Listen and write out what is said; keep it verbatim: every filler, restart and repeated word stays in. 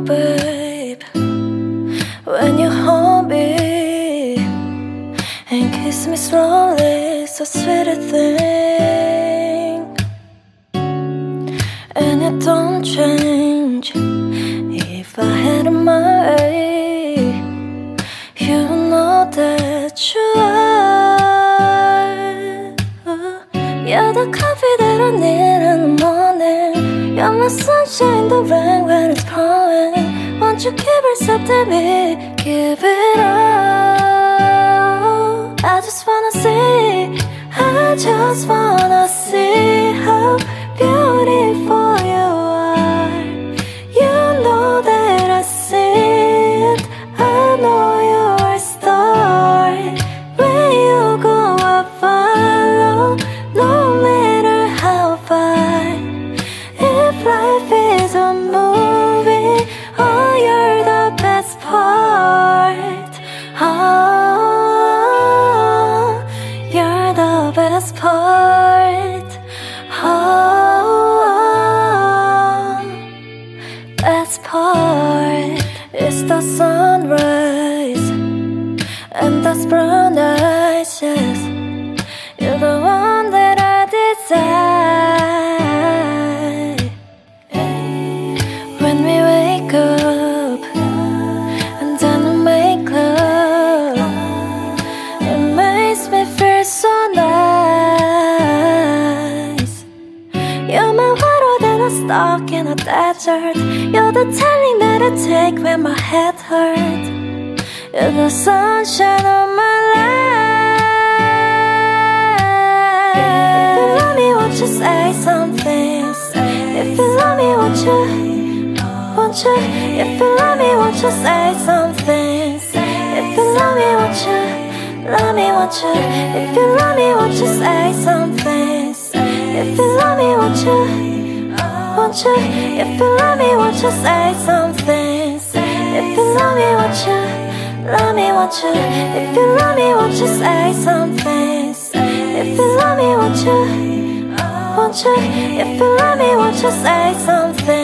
babe, when you hold me and kiss me slowly, so sweet a thing. And it don't change if I had it my way. You know that you are. You're the coffee that I need in the morning. You're my sunshine in the rain when it's pouring. Won't you give yourself to me, give it all. I just wanna see, I just wanna see how beautiful you are. You know that I see it, I know you're a star. Where you go I follow, no matter how far. If life is a movie, oh, you're the best part. Oh, you're the best part. Oh, best part is the sunrise and those brown eyes, yes. You're the one that I desire. When we wake up and then we make love, it makes me feel so nice. You're my water that I'm stuck in a desert. You're the telling that I take when my head hurts. You're the sunshine of my life. If you love me, won't you say something? If you love me, won't you, won't you? If you love me, won't you say something? If you love me, won't you, love me, won't you? If you love me, won't you say something? If you love me, won't you, won't you? If you love me, won't you say something? If you love me, won't you, love me, won't you? If you love me, won't you say something? If you love me, won't you, won't you? If you love me, won't you say something?